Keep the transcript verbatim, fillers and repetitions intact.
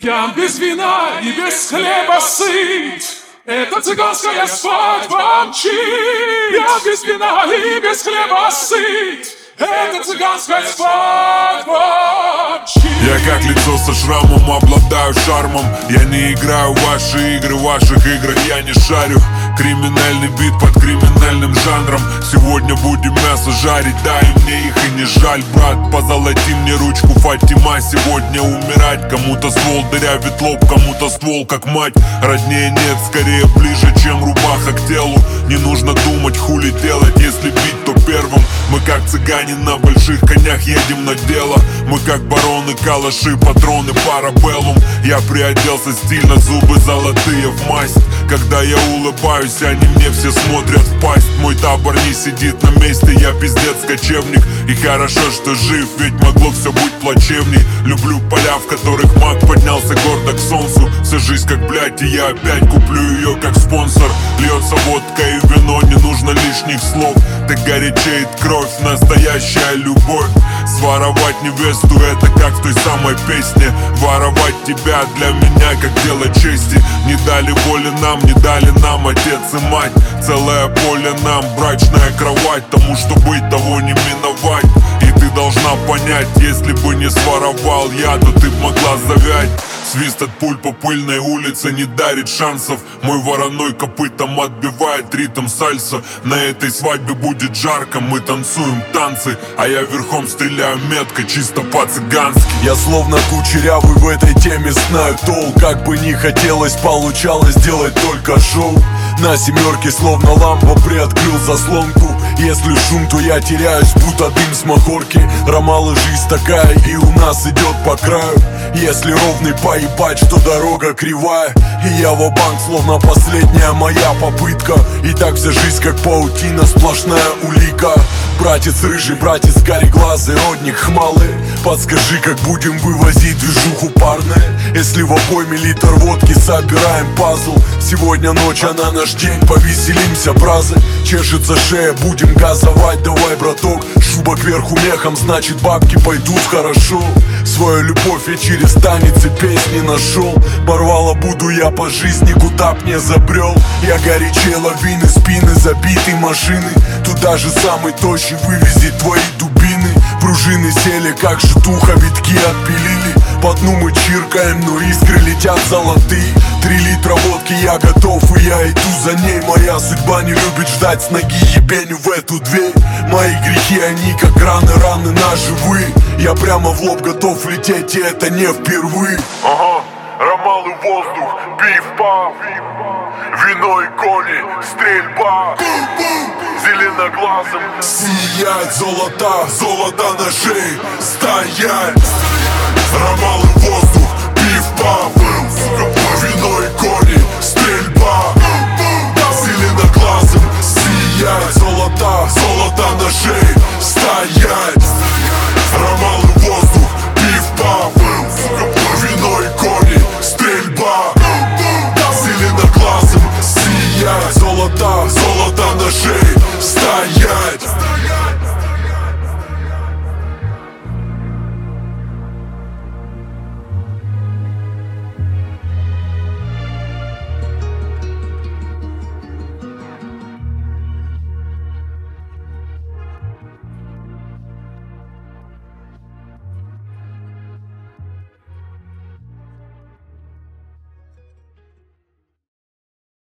Я без вина и без хлеба сыт. Это цыганская свадьба мчит. Я без вина и без хлеба сыт. Это цыганская свадьба мчит. Я как лицо со шрамом, обладаю шармом. Я не играю в ваши игры, в ваших играх я не шарю. Криминальный бит под криминальным жанром. Сегодня будем мясо жарить, да, и мне их и не жаль. Брат, позолоти мне ручку, Фатима. Сегодня умирать. Кому-то ствол дырявит лоб, кому-то ствол как мать. Роднее нет, скорее ближе, чем рубаха к телу. Не нужно думать, хули делать, если бить, то первым. Мы как цыгане на больших конях едем на дело. Мы как бароны, калаши, патроны, парабеллум. Я приоделся стильно, зубы золотые в масть. Когда я улыбаюсь, они мне все смотрят в пасть. Мой табор не сидит на месте, я пиздец кочевник. И хорошо, что жив, ведь могло все быть плачевней. Люблю поля, в которых маг поднялся гордо к солнцу. Вся жизнь как блядь, и я опять куплю ее как спонсор. Льется водка и вино, не нужно лишних слов. Так горячеет кровь, настоящая любовь. Своровать невесту, это как в той самой песне. Воровать тебя для меня как дело чести. Не дали воли нам, не дали нам отец и мать. Целое поле нам, брачная кровать. Тому, что быть, того не миновать. И ты должна понять, если бы не своровал я, то ты б могла завять. Свист от пуль по пыльной улице не дарит шансов. Мой вороной копытом отбивает ритм сальса. На этой свадьбе будет жарко, мы танцуем танцы. А я верхом стреляю метко, чисто по-цыгански. Я словно кучерявый в этой теме знаю толк. Как бы не хотелось, получалось делать только шоу. На семерке словно лампа приоткрыл заслонку. Если шум, то я теряюсь, будто дым с махорки. Ромалы, жизнь такая, и у нас идет по краю. Если ровный поебать, что дорога кривая. И я ва-банк, словно последняя моя попытка. И так вся жизнь как паутина, сплошная улика. Братец рыжий, братец кареглазый, родник хмалы. Подскажи, как будем вывозить движуху парная. Если в обойме литр водки, собираем пазл. Сегодня ночь, а на наш день повеселимся, бразы. Чешется шея, будем газовать, давай, браток. Шуба кверху мехом, значит бабки пойдут хорошо. Свою любовь я через танец и песни нашел. Порвала буду я по жизни, куда б не забрел. Я горячее лавины, спины забиты машины. Туда же самый тощий вывезет твои дубины. Пружины сели, как житуха, витки отпилили. По дну мы чиркаем, но искры летят золотые. Три литра водки я готов, и я иду за ней. Моя судьба не любит ждать, с ноги ебеню в эту дверь. Мои грехи, они как раны, раны наживые. Я прямо в лоб готов лететь, и это не впервые. Ага, ромалы воздух, пиф-паф. Вино и кони, стрельба. Зеленоглазым сияет золота, золото на шее, стоять. ромалы